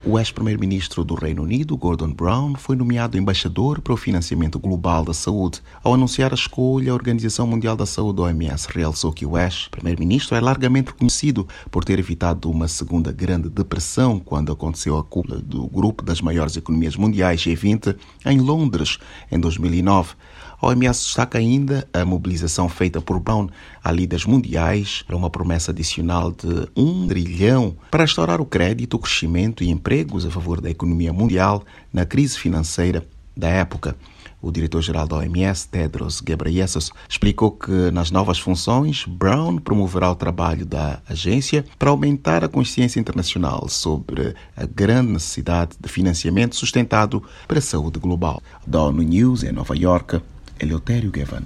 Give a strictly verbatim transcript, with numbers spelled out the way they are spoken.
O ex-primeiro-ministro do Reino Unido, Gordon Brown, foi nomeado embaixador para o financiamento global da saúde. Ao anunciar a escolha, a Organização Mundial da Saúde, O M S, realçou que o ex-primeiro-ministro é largamente reconhecido por ter evitado uma segunda grande depressão quando aconteceu a cúpula do grupo das maiores economias mundiais, G vinte, em Londres, em dois mil e nove. A O M S destaca ainda a mobilização feita por Brown a líderes mundiais para uma promessa adicional de um trilhão para restaurar o crédito, o crescimento e empregos a favor da economia mundial na crise financeira da época. O diretor-geral da O M S, Tedros Ghebreyesus, explicou que nas novas funções, Brown promoverá o trabalho da agência para aumentar a consciência internacional sobre a grande necessidade de financiamento sustentado para a saúde global. Da ONU News, em Nova Iorque, Eleutério Gavan.